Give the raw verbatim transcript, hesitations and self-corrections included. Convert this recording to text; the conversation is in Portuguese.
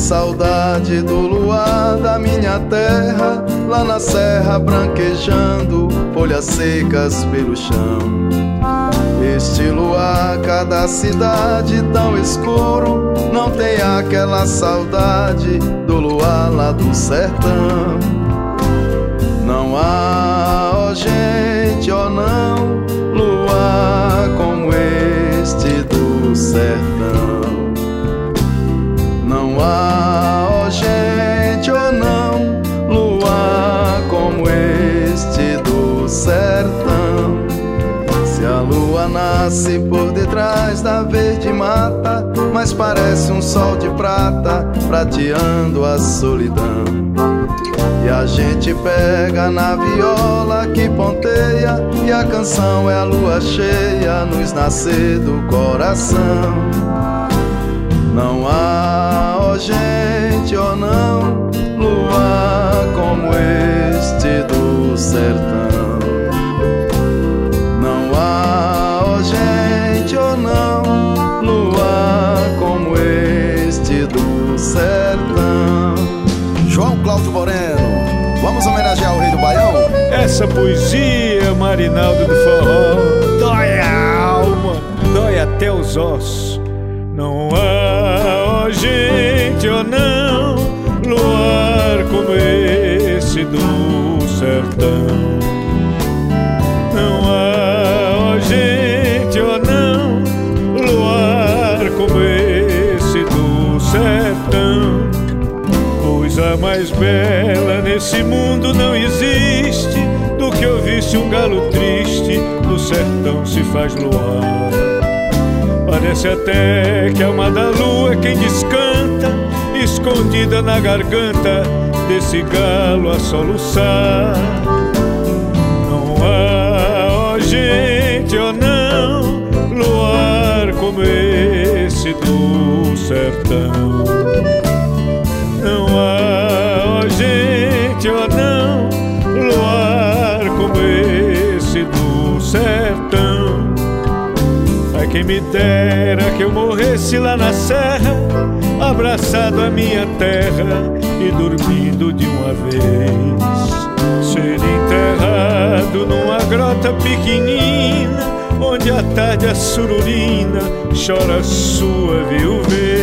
saudade do luar da minha terra, lá na serra branquejando, folhas secas pelo chão. Este luar, cada cidade tão escuro, não tem aquela saudade do luar lá do sertão. Não há, ó oh gente, ó oh não, luar como este do sertão. Não há, ó oh gente, ó oh não, luar como este do sertão. Se a lua nasce por detrás da verde mata, mas parece um sol de prata prateando a solidão. E a gente pega na viola que ponteia, e a canção é a lua cheia nos nascer do coração. Não há, ó oh gente, ó oh não, luar como este do sertão. Não há, ó oh gente, ó oh não, luar como este do sertão. João Cláudio Moreno, vamos homenagear o rei do Baião? Essa poesia, Marinaldo do forró, dói a alma, dói até os ossos. Não há, ó gente, ó não, luar como esse do sertão. Não há, ó gente, ó não, luar como esse do sertão. Pois a mais bela nesse mundo não existe do que ouvisse um galo triste, no sertão se faz luar. Parece até que a alma da lua é quem descanta, escondida na garganta desse galo a soluçar. Não há, ó gente, ó não, luar como esse do sertão. Não há, ó gente, ó não, luar como esse do sertão. Ai, quem me dera que eu morresse lá na serra, abraçado à minha terra e dormindo de uma vez. Ser enterrado numa grota pequenina, onde à tarde a sururina chora sua viuvez.